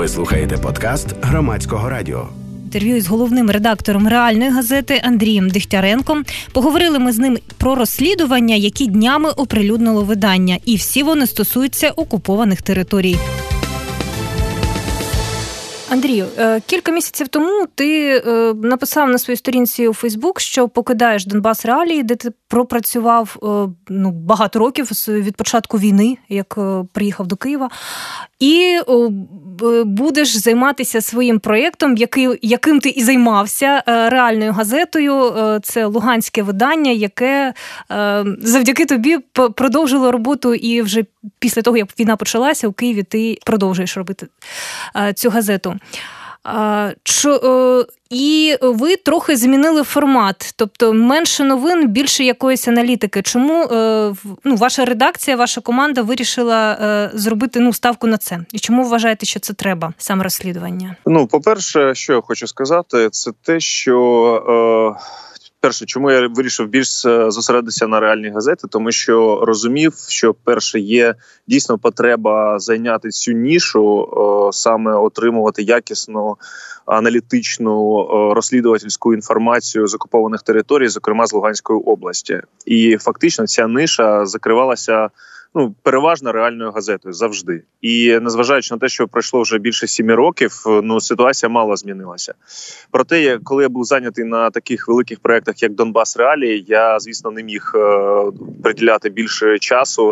Ви слухаєте подкаст Громадського радіо. Інтерв'ю із головним редактором «Реальної газети» Андрієм Дегтяренком. Поговорили ми з ним про розслідування, які днями оприлюднило видання. І всі вони стосуються окупованих територій. Андрію, кілька місяців тому ти написав на своїй сторінці у Фейсбук, що покидаєш Донбас Реалії, де ти пропрацював багато років від початку війни, як приїхав до Києва, і будеш займатися своїм проєктом, яким ти і займався, «Реальною газетою». Це луганське видання, яке завдяки тобі продовжило роботу, і вже після того, як війна почалася, у Києві ти продовжуєш робити цю газету. І ви трохи змінили формат, тобто менше новин, більше якоїсь аналітики. Чому ваша редакція, ваша команда вирішила зробити ставку на це? І чому вважаєте, що це треба, саме розслідування? По-перше, що я хочу сказати, це те, що... чому я вирішив більш зосередитися на «Реальній газеті», тому що розумів, що, перше, є дійсно потреба зайняти цю нішу, саме отримувати якісну аналітичну розслідувальську інформацію з окупованих територій, зокрема з Луганської області. І фактично ця ниша закривалася переважно «Реальною газетою» завжди. І незважаючи на те, що пройшло вже більше 7 років, ситуація мало змінилася. Проте, коли я був зайнятий на таких великих проєктах, як «Донбас Реалії», я, звісно, не міг приділяти більше часу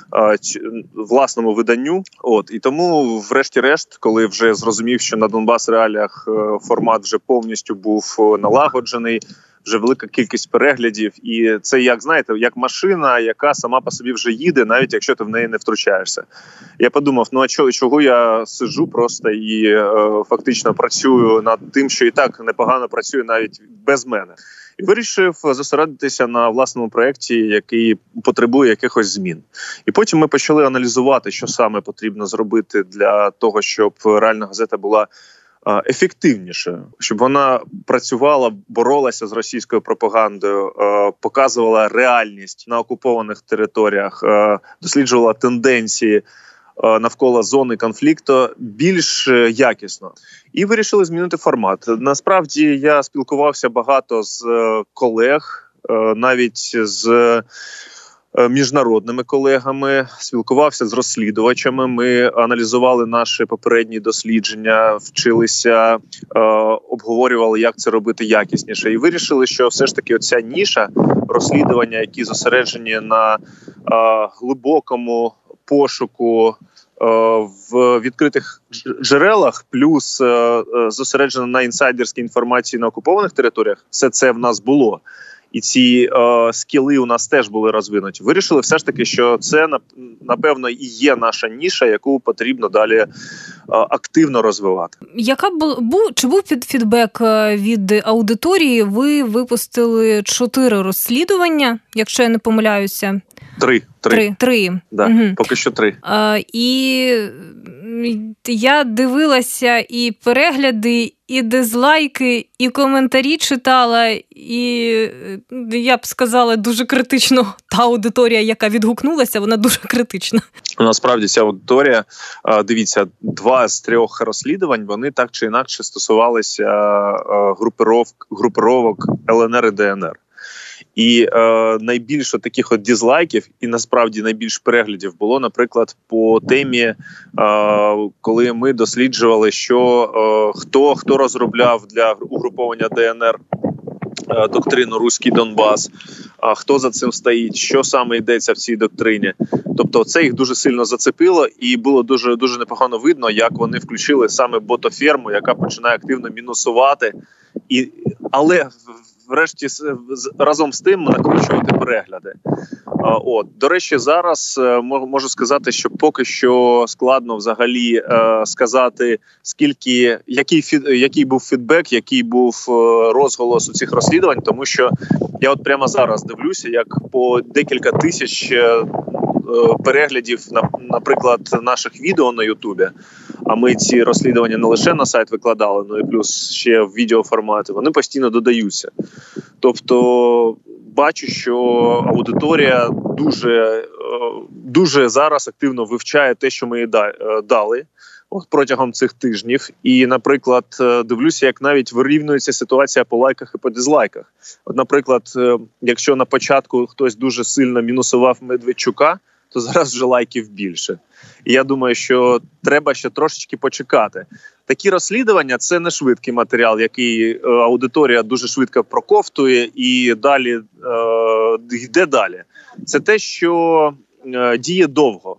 власному виданню. І тому, врешті-решт, коли вже зрозумів, що на «Донбас Реаліях» формат вже повністю був налагоджений, вже велика кількість переглядів, і це, як машина, яка сама по собі вже їде, навіть якщо ти в неї не втручаєшся. Я подумав, чого я сиджу просто і фактично працюю над тим, що і так непогано працює навіть без мене. І вирішив зосередитися на власному проєкті, який потребує якихось змін. І потім ми почали аналізувати, що саме потрібно зробити для того, щоб «Реальна газета» була ефективніше, щоб вона працювала, боролася з російською пропагандою, показувала реальність на окупованих територіях, досліджувала тенденції навколо зони конфлікту більш якісно. І вирішили змінити формат. Насправді я спілкувався багато з колег, навіть з міжнародними колегами, спілкувався з розслідувачами, ми аналізували наші попередні дослідження, вчилися, обговорювали, як це робити якісніше. І вирішили, що все ж таки оця ніша розслідування, які зосереджені на глибокому пошуку в відкритих джерелах, плюс зосереджено на інсайдерській інформації на окупованих територіях, все це в нас було. І ці скіли у нас теж були розвинуті. Вирішили все ж таки, що це, напевно, і є наша ніша, яку потрібно далі активно розвивати. Чи був фідбек від аудиторії? Ви випустили 4 розслідування, якщо я не помиляюся. 3. Да, угу. Поки що 3. І я дивилася і перегляди, і дизлайки, і коментарі читала, і, я б сказала, дуже критично та аудиторія, яка відгукнулася, вона дуже критична. Насправді ця аудиторія, дивіться, 2 з 3 розслідувань, вони так чи інакше стосувалися групировок ЛНР і ДНР. І найбільше таких дизлайків і насправді найбільш переглядів було, наприклад, по темі, коли ми досліджували, що хто розробляв для угруповання ДНР доктрину «Руський Донбас», хто за цим стоїть, що саме йдеться в цій доктрині. Тобто це їх дуже сильно зацепило, і було дуже, дуже непогано видно, як вони включили саме ботоферму, яка починає активно мінусувати, але врешті разом з тим накручувати перегляди. До речі, зараз можу сказати, що поки що складно взагалі сказати, який був фідбек, який був розголос у цих розслідувань, тому що я прямо зараз дивлюся, як по декілька тисяч переглядів, наприклад, наших відео на Ютубі, а ми ці розслідування не лише на сайт викладали, але і плюс ще в відеоформаті, вони постійно додаються. Тобто бачу, що аудиторія дуже зараз активно вивчає те, що ми їй дали. протягом цих тижнів. І, наприклад, дивлюся, як навіть вирівнюється ситуація по лайках і по дизлайках. От, наприклад, якщо на початку хтось дуже сильно мінусував Медведчука, то зараз вже лайків більше. І я думаю, що треба ще трошечки почекати. Такі розслідування – це не швидкий матеріал, який аудиторія дуже швидко проковтує і далі йде далі. Це те, що діє довго,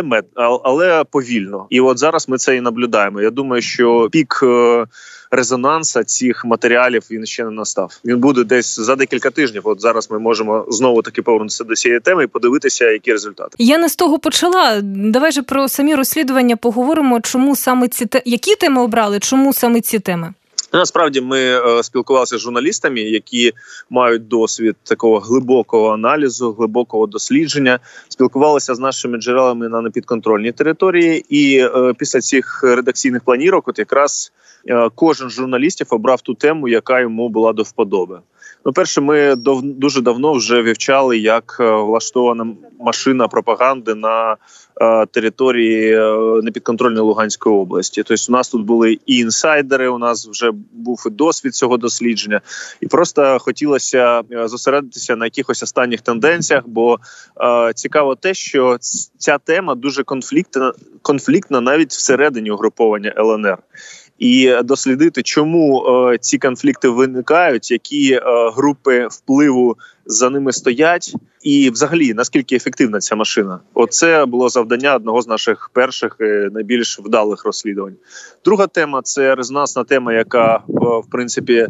але повільно. І от зараз ми це і наблюдаємо. Я думаю, що пік резонансу цих матеріалів він ще не настав. Він буде десь за декілька тижнів. От зараз ми можемо знову-таки повернутися до цієї теми і подивитися, які результати. Я не з того почала. Давай же про самі розслідування поговоримо. Чому саме які теми обрали? Чому саме ці теми? Насправді ми спілкувалися з журналістами, які мають досвід такого глибокого аналізу, глибокого дослідження, спілкувалися з нашими джерелами на непідконтрольній території, і після цих редакційних планірок от якраз кожен з журналістів обрав ту тему, яка йому була до вподоби. Перше, ми дуже давно вже вивчали, як влаштована машина пропаганди на території непідконтрольної Луганської області. Тобто у нас тут були і інсайдери, у нас вже був і досвід цього дослідження. І просто хотілося зосередитися на якихось останніх тенденціях, бо цікаво те, що ця тема дуже конфліктна навіть всередині угруповання ЛНР. І дослідити, чому ці конфлікти виникають, які групи впливу за ними стоять, і взагалі, наскільки ефективна ця машина. Оце було завдання одного з наших перших найбільш вдалих розслідувань. Друга тема – це резонансна тема, яка, в принципі,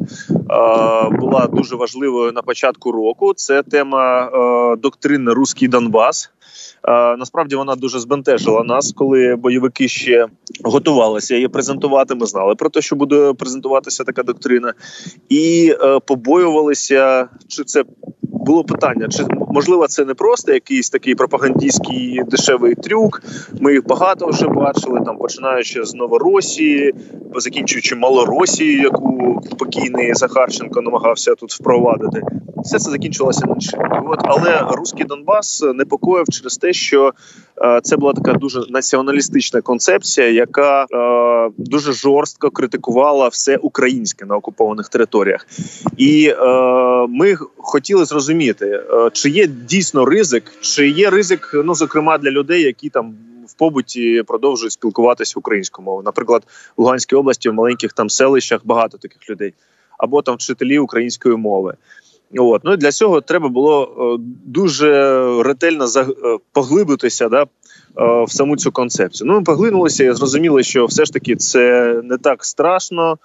була дуже важливою на початку року. Це тема доктрини «Руський Донбас». Насправді вона дуже збентежила нас, коли бойовики ще готувалися її презентувати. Ми знали про те, що буде презентуватися така доктрина. І побоювалися, чи це було питання, чи можливо це не просто якийсь такий пропагандистський дешевий трюк. Ми їх багато вже бачили, там починаючи з Новоросії, закінчуючи Малоросією, яку покійний Захарченко намагався тут впровадити. Все це закінчилося нічим. Але «Руський Донбас» непокоїв через те, що це була така дуже націоналістична концепція, яка дуже жорстко критикувала все українське на окупованих територіях. І ми хотіли зрозуміти, чи є дійсно ризик, чи є ризик, зокрема, для людей, які там в побуті продовжують спілкуватися українською мовою. Наприклад, в Луганській області, в маленьких там селищах багато таких людей. Або там вчителі української мови. І для цього треба було дуже ретельно поглибитися в саму цю концепцію. Ми поглинулися і зрозуміли, що все ж таки це не так страшно,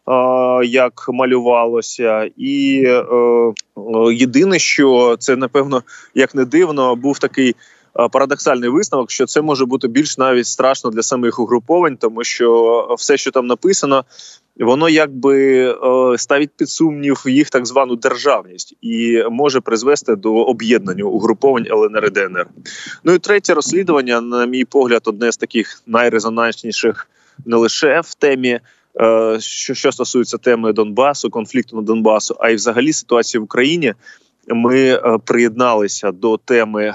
як малювалося. І єдине, що це, напевно, як не дивно, був такий парадоксальний висновок, що це може бути більш навіть страшно для самих угруповань, тому що все, що там написано, воно якби ставить під сумнів їх так звану державність і може призвести до об'єднання угруповань ЛНР і ДНР. І третє розслідування, на мій погляд, одне з таких найрезонансніших не лише в темі, що стосується теми Донбасу, конфлікту на Донбасу, а й взагалі ситуації в Україні. Ми приєдналися до теми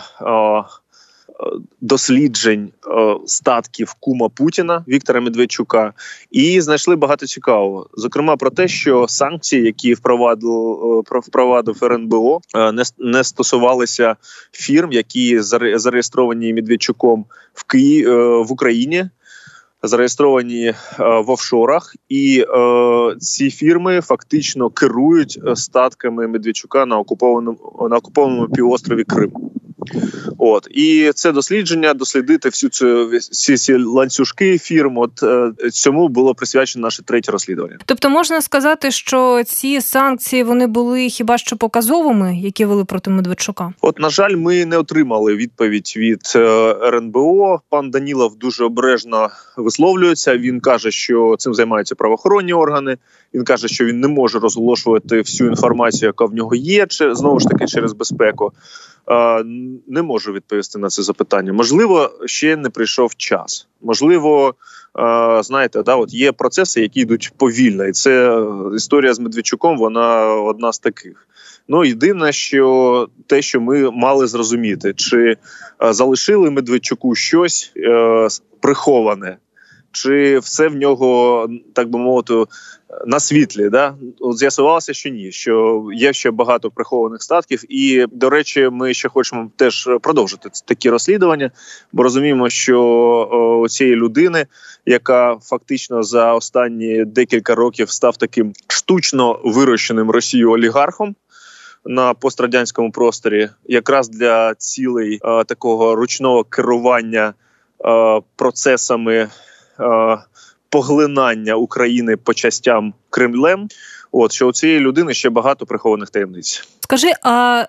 досліджень статків кума Путіна Віктора Медведчука і знайшли багато цікавого. Зокрема, про те, що санкції, які впровадив РНБО, не стосувалися фірм, які зареєстровані Медведчуком в Україні, зареєстровані в офшорах, і ці фірми фактично керують статками Медведчука на окупованому півострові Крим. І це дослідження, дослідити всі ці ланцюжки фірм, цьому було присвячено наше третє розслідування. Тобто можна сказати, що ці санкції, вони були хіба що показовими, які вели проти Медведчука? На жаль, ми не отримали відповідь від РНБО. Пан Данілов дуже обережно висловлюється. Він каже, що цим займаються правоохоронні органи. Він каже, що він не може розголошувати всю інформацію, яка в нього є, знову ж таки через безпеку. Не можу відповісти на це запитання. Можливо, ще не прийшов час. Можливо, знаєте, є процеси, які йдуть повільно. І це історія з Медведчуком, вона одна з таких. Єдине, що те, що ми мали зрозуміти, чи залишили Медведчуку щось приховане, чи все в нього, так би мовити, на світлі, да? От з'ясувалося, що ні, що є ще багато прихованих статків. І, до речі, ми ще хочемо теж продовжити такі розслідування, бо розуміємо, що у цієї людини, яка фактично за останні декілька років став таким штучно вирощеним Росією олігархом на пострадянському просторі, якраз для цілей такого ручного керування процесами поглинання України по частям Кремлем, що у цієї людини ще багато прихованих таємниць. Скажи, а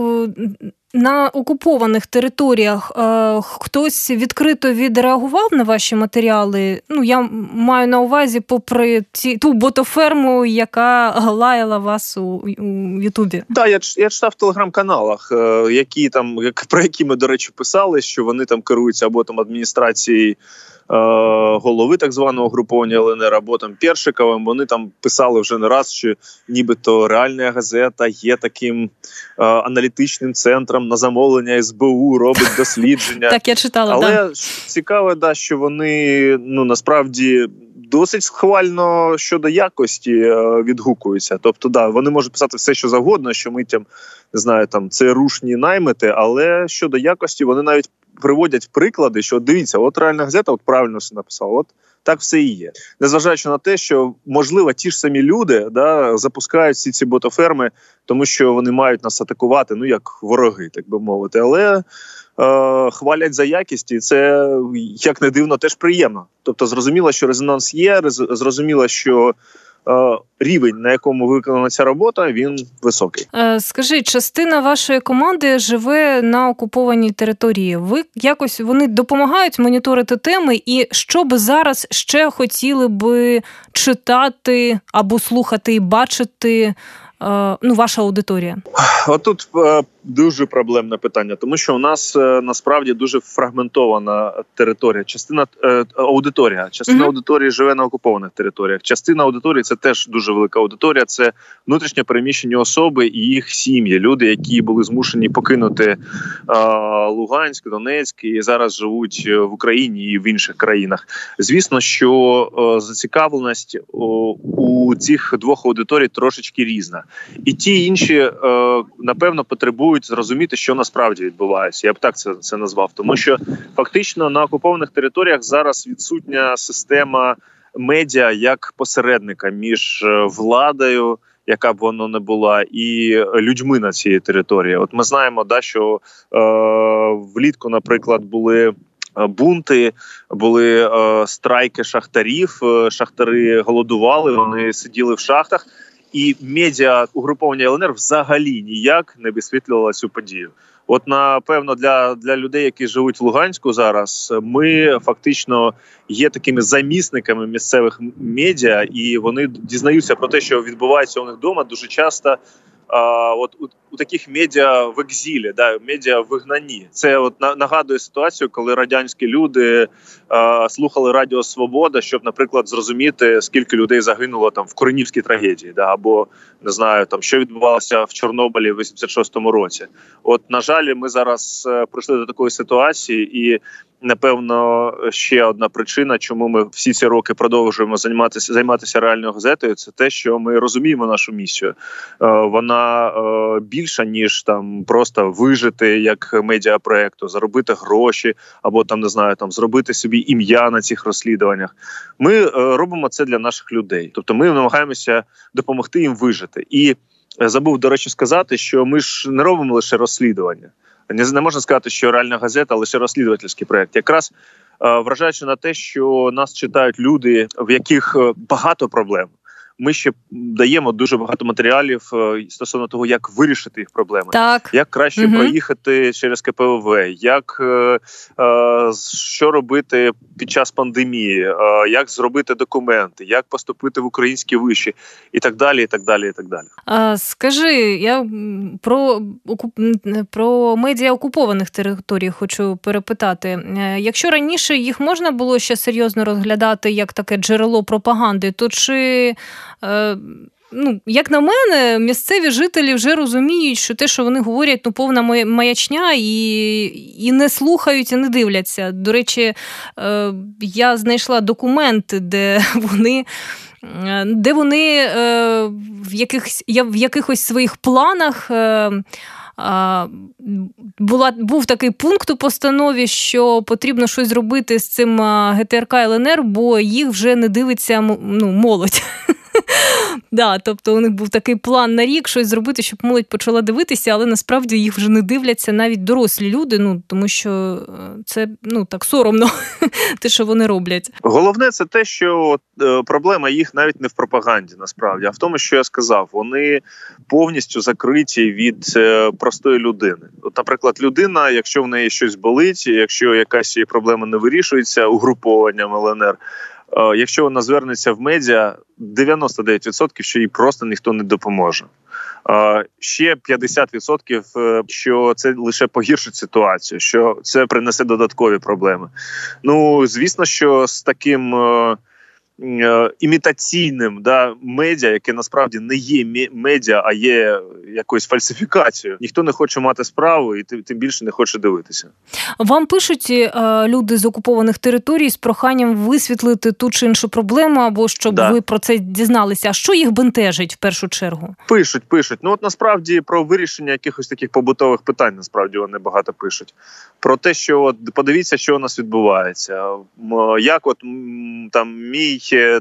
на окупованих територіях хтось відкрито відреагував на ваші матеріали? Я маю на увазі, попри ту ботоферму, яка лаяла вас у Ютубі. Так, я читав в телеграм-каналах, про які ми, до речі, писали, що вони там керуються або там адміністрацією голови так званого угруповання ЛНР, або там Першиковим. Вони там писали вже не раз, що нібито Реальна газета є таким аналітичним центром на замовлення СБУ, робить дослідження. Так, я читала, але цікаво, що вони, насправді, досить схвально щодо якості відгукуються. Тобто, вони можуть писати все, що завгодно, що ми це рушні наймити, але щодо якості вони навіть приводять приклади, що дивіться, от Реальна газета правильно все написала, от так все і є. Незважаючи на те, що, можливо, ті ж самі люди запускають всі ці ботоферми, тому що вони мають нас атакувати, як вороги, так би мовити. Але хвалять за якість, і це, як не дивно, теж приємно. Тобто зрозуміло, що резонанс є, зрозуміло, що рівень, на якому виконана ця робота, він високий. Скажи, частина вашої команди живе на окупованій території. Вони допомагають моніторити теми, і що би зараз ще хотіли би читати або слухати і бачити ваша аудиторія? Отут дуже проблемне питання, тому що у нас насправді дуже фрагментована територія. Частина аудиторії живе на окупованих територіях. Частина аудиторії – це теж дуже велика аудиторія. Це внутрішньо переміщені особи і їх сім'ї. Люди, які були змушені покинути Луганськ, Донецьк і зараз живуть в Україні і в інших країнах. Звісно, що зацікавленість у цих двох аудиторій трошечки різна. І ті, і інші, напевно, потребують зрозуміти, що насправді відбувається. Я б так це назвав. Тому що фактично на окупованих територіях зараз відсутня система медіа як посередника між владою, яка б воно не була, і людьми на цій території. От ми знаємо, що влітку, наприклад, були бунти, були страйки шахтарів, шахтари голодували, вони сиділи в шахтах. І медіа угруповання ЛНР взагалі ніяк не висвітлювала цю подію. От, напевно, для людей, які живуть в Луганську зараз, ми фактично є такими замісниками місцевих медіа, і вони дізнаються про те, що відбувається у них вдома дуже часто у таких медіа в екзілі, медіа в вигнанні. Це нагадує ситуацію, коли радянські люди слухали Радіо Свобода, щоб, наприклад, зрозуміти, скільки людей загинуло в Куренівській трагедії, або, не знаю, що відбувалося в Чорнобилі в 86-му році. От, на жаль, ми зараз прийшли до такої ситуації, і напевно, ще одна причина, чому ми всі ці роки продовжуємо займатися Реальною газетою, це те, що ми розуміємо нашу місію. Вона більша, ніж просто вижити як медіапроекту, заробити гроші або зробити собі ім'я на цих розслідуваннях. Ми робимо це для наших людей. Тобто ми намагаємося допомогти їм вижити. І забув, до речі, сказати, що ми ж не робимо лише розслідування. Не можна сказати, що Реальна газета – лише розслідувальський проєкт. Якраз вражаючи на те, що нас читають люди, в яких багато проблем, ми ще даємо дуже багато матеріалів стосовно того, як вирішити їх проблеми. Так. Як краще проїхати через КПВВ, що робити під час пандемії, як зробити документи, як поступити в українські виші і так далі, і так далі, і так далі. Скажи, я про медіа окупованих територій хочу перепитати. Якщо раніше їх можна було ще серйозно розглядати як таке джерело пропаганди, то чи як на мене, місцеві жителі вже розуміють, що те, що вони говорять, повна маячня, і не слухають, і не дивляться. До речі, я знайшла документ, де вони в якихось своїх планах був такий пункт у постанові, що потрібно щось зробити з цим ГТРК ЛНР, бо їх вже не дивиться молодь. Да, тобто у них був такий план на рік щось зробити, щоб молодь почала дивитися, але насправді їх вже не дивляться навіть дорослі люди, тому що це так соромно, те, що вони роблять. Головне це те, що проблема їх навіть не в пропаганді, насправді, а в тому, що я сказав, вони повністю закриті від простої людини. От, наприклад, людина, якщо в неї щось болить, якщо якась її проблема не вирішується угрупованням ЛНР, якщо вона звернеться в медіа, 99%, що їй просто ніхто не допоможе. Ще 50%, що це лише погіршить ситуацію, що це принесе додаткові проблеми. Звісно, що з таким імітаційним медіа, яке насправді не є медіа, а є якоюсь фальсифікацією. Ніхто не хоче мати справу і тим більше не хоче дивитися. Вам пишуть люди з окупованих територій з проханням висвітлити ту чи іншу проблему, або щоб ви про це дізналися. А що їх бентежить в першу чергу? Пишуть. Насправді про вирішення якихось таких побутових питань насправді вони багато пишуть. Про те, що подивіться, що у нас відбувається. Як мій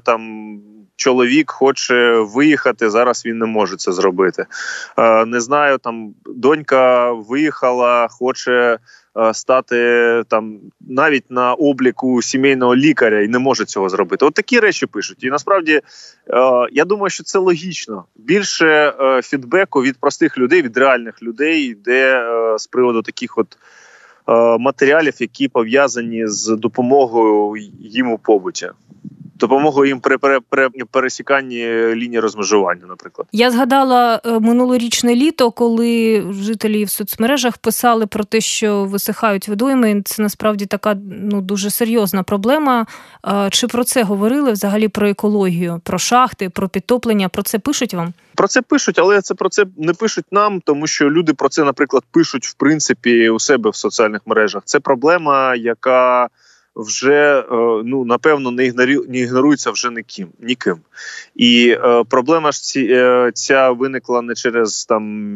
чоловік хоче виїхати, зараз він не може це зробити. Не знаю, донька виїхала, хоче стати навіть на обліку сімейного лікаря і не може цього зробити. От такі речі пишуть. І насправді, я думаю, що це логічно. Більше фідбеку від простих людей, від реальних людей йде з приводу таких матеріалів, які пов'язані з допомогою їм у побуті. Допомогою їм при пересіканні лінії розмежування, наприклад. Я згадала минулорічне літо, коли жителі в соцмережах писали про те, що висихають водойми. Це насправді така дуже серйозна проблема. Чи про це говорили взагалі, про екологію, про шахти, про підтоплення? Про це пишуть вам? Про це пишуть, але про це не пишуть нам, тому що люди про це, наприклад, пишуть в принципі у себе в соціальних мережах. Це проблема, яка вже, напевно, не ігнорується вже ніким. І проблема ж ця виникла не через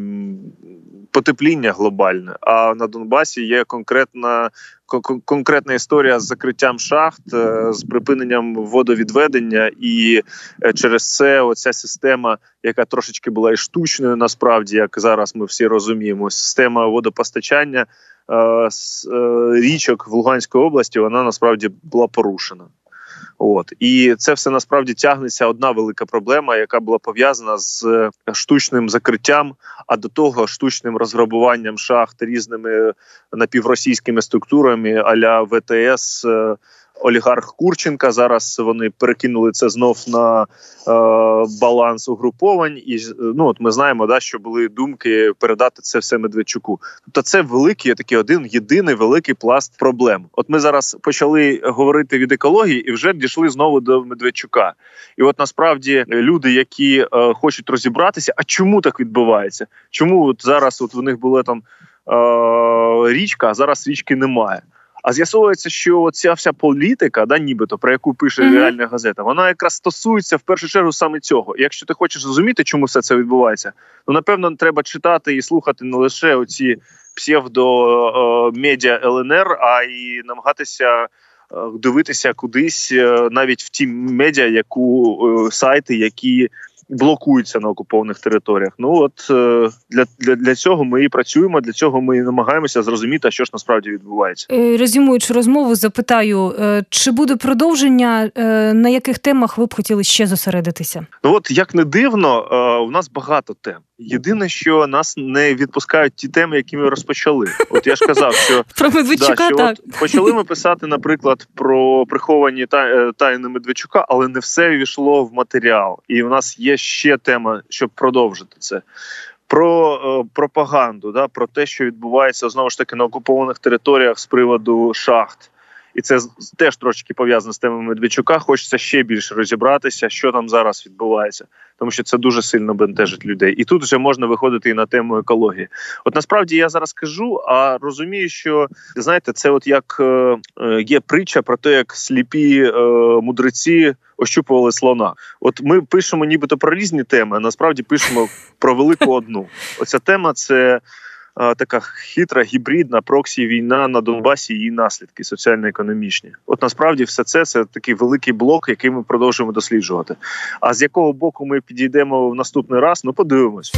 потепління глобальне, а на Донбасі є конкретна історія з закриттям шахт, з припиненням водовідведення, і через це оця система, яка трошечки була і штучною, насправді, як зараз ми всі розуміємо, система водопостачання річок в Луганській області, вона насправді була порушена. І це все насправді тягнеться одна велика проблема, яка була пов'язана з штучним закриттям, а до того штучним розграбуванням шахт різними напівросійськими структурами а-ля ВТС, олігарх Курченка. Зараз вони перекинули це знов на баланс угруповань. І ми знаємо, що були думки передати це все Медведчуку. Тобто це великий, такий один єдиний великий пласт проблем. От ми зараз почали говорити від екології і вже дійшли знову до Медведчука. І насправді люди, які хочуть розібратися, а чому так відбувається? Чому зараз в них була річка, а зараз річки немає? А з'ясовується, що ця вся політика, нібито, про яку пише реальна газета, вона якраз стосується в першу чергу саме цього. І якщо ти хочеш зрозуміти, чому все це відбувається, напевно, треба читати і слухати не лише оці псевдо-медіа ЛНР, а й намагатися дивитися кудись, навіть в ті медіа, сайти, які блокуються на окупованих територіях. Для цього ми і працюємо, для цього ми і намагаємося зрозуміти, що ж насправді відбувається. Резюмуючи розмову, запитаю, чи буде продовження, на яких темах ви б хотіли ще зосередитися? Як не дивно, у нас багато тем. Єдине, що нас не відпускають ті теми, які ми розпочали. Я ж казав, що про Медведчука, так. Почали ми писати, наприклад, про приховані тайни Медведчука, але не все ввійшло в матеріал. І у нас є ще тема, щоб продовжити це. Про пропаганду, про те, що відбувається, знову ж таки, на окупованих територіях з приводу шахт. і це теж трошки пов'язано з темою Медведчука, хочеться ще більше розібратися, що там зараз відбувається, тому що це дуже сильно бентежить людей. І тут вже можна виходити і на тему екології. От насправді я зараз кажу, а розумію, що, знаєте, це от як є притча про те, як сліпі мудреці ощупували слона. От ми пишемо нібито про різні теми, а насправді пишемо про велику одну. Оця тема – це така хитра, гібридна проксі-війна на Донбасі і її наслідки соціально-економічні. От насправді все це такий великий блок, який ми продовжуємо досліджувати. А з якого боку ми підійдемо в наступний раз, подивимось.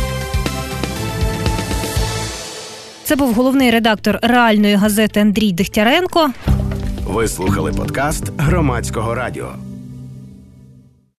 Це був головний редактор реальної газети Андрій Дегтяренко. Ви слухали подкаст Громадського радіо.